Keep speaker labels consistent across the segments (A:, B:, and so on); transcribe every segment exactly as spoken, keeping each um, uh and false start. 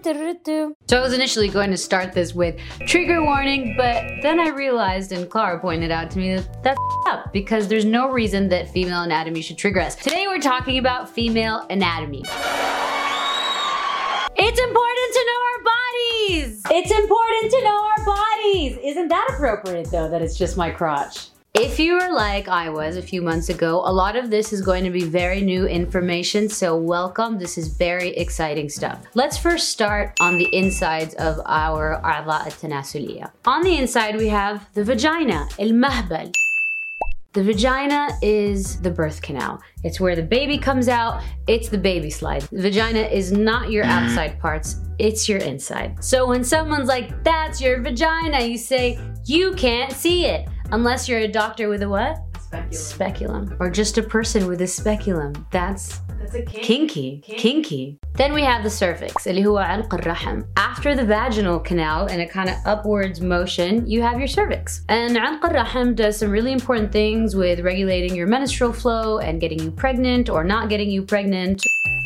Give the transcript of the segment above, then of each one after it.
A: So I was initially going to start this with trigger warning, but then I realized, and Clara pointed out to me, that that's up because there's no reason that female anatomy should trigger us. Today we're talking about female anatomy. It's important to know our bodies! It's important to know our bodies! Isn't that appropriate though, that it's just my crotch? If you were like I was a few months ago, a lot of this is going to be very new information, so welcome. This is very exciting stuff. Let's first start on the insides of our أعضاء التناسلية. On the inside we have the vagina, المهبل. The vagina is the birth canal. It's where the baby comes out, it's the baby slide. The vagina is not your outside parts, it's your inside. So when someone's like, that's your vagina, you say, you can't see it. Unless you're a doctor with a what?
B: Speculum.
A: Speculum. Or just a person with a speculum. That's,
B: That's a kink.
A: kinky.
B: Kink.
A: Kinky. Then we have the cervix, اللي هو علق الرحم. After the vaginal canal and a kind of upwards motion, you have your cervix. And علق الرحم does some really important things with regulating your menstrual flow and getting you pregnant or not getting you pregnant.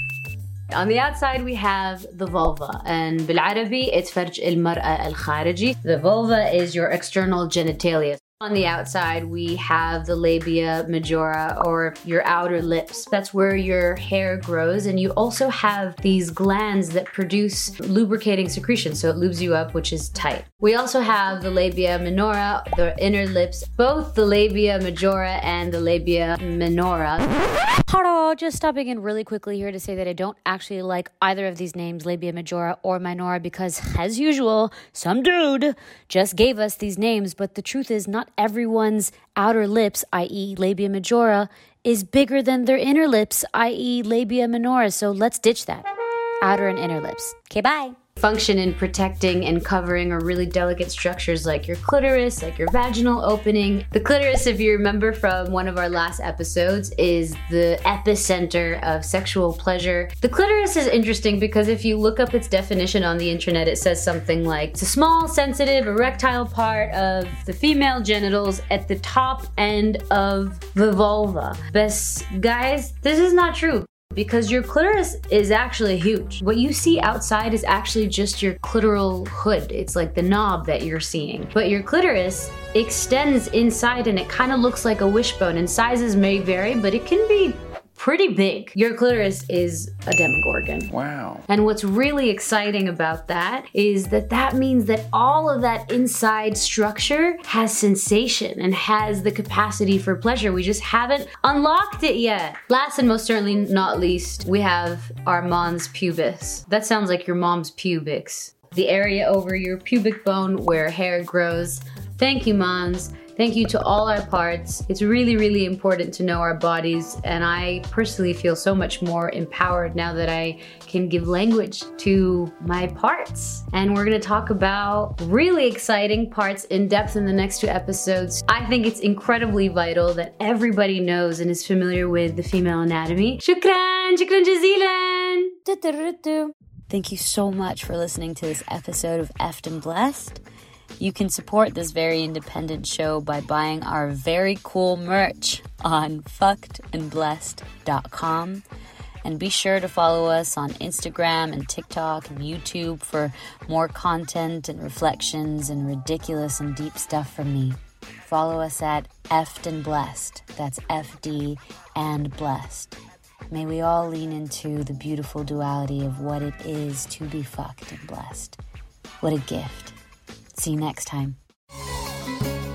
A: On the outside we have the vulva, and بالعربي it's فرج المرأة الخارجي. The vulva is your external genitalia. On the outside, we have the labia majora, or your outer lips. That's where your hair grows, and you also have these glands that produce lubricating secretion, so it lubes you up, which is tight. We also have the labia minora, the inner lips, both the labia majora and the labia minora. Hello, just stopping in really quickly here to say that I don't actually like either of these names, labia majora or minora, because as usual, some dude just gave us these names, but the truth is not everyone's outer lips, that is labia majora, is bigger than their inner lips, that is labia minora, so let's ditch that. Outer and inner lips. Okay, bye. Function in protecting and covering are really delicate structures like your clitoris, like your vaginal opening. The clitoris, if you remember from one of our last episodes, is the epicenter of sexual pleasure. The clitoris is interesting because if you look up its definition on the internet, it says something like, it's a small, sensitive, erectile part of the female genitals at the top end of the vulva. But guys, this is not true. Because your clitoris is actually huge. What you see outside is actually just your clitoral hood. It's like the knob that you're seeing. But your clitoris extends inside and it kind of looks like a wishbone, and sizes may vary, but it can be pretty big. Your clitoris is a demogorgon.
C: Wow.
A: And what's really exciting about that is that that means that all of that inside structure has sensation and has the capacity for pleasure. We just haven't unlocked it yet. Last and most certainly not least, we have our mons pubis. That sounds like your mom's pubics. The area over your pubic bone where hair grows. Thank you, mons. Thank you to all our parts. It's really, really important to know our bodies, and I personally feel so much more empowered now that I can give language to my parts. And we're gonna talk about really exciting parts in depth in the next two episodes. I think it's incredibly vital that everybody knows and is familiar with the female anatomy. Shukran, shukran jazilan. Thank you so much for listening to this episode of Effed and Blessed. You can support this very independent show by buying our very cool merch on fucked and blessed dot com. And be sure to follow us on Instagram and TikTok and YouTube for more content and reflections and ridiculous and deep stuff from me. Follow us at Effed and Blessed. That's F D and Blessed. May we all lean into the beautiful duality of what it is to be fucked and blessed. What a gift. See you next time.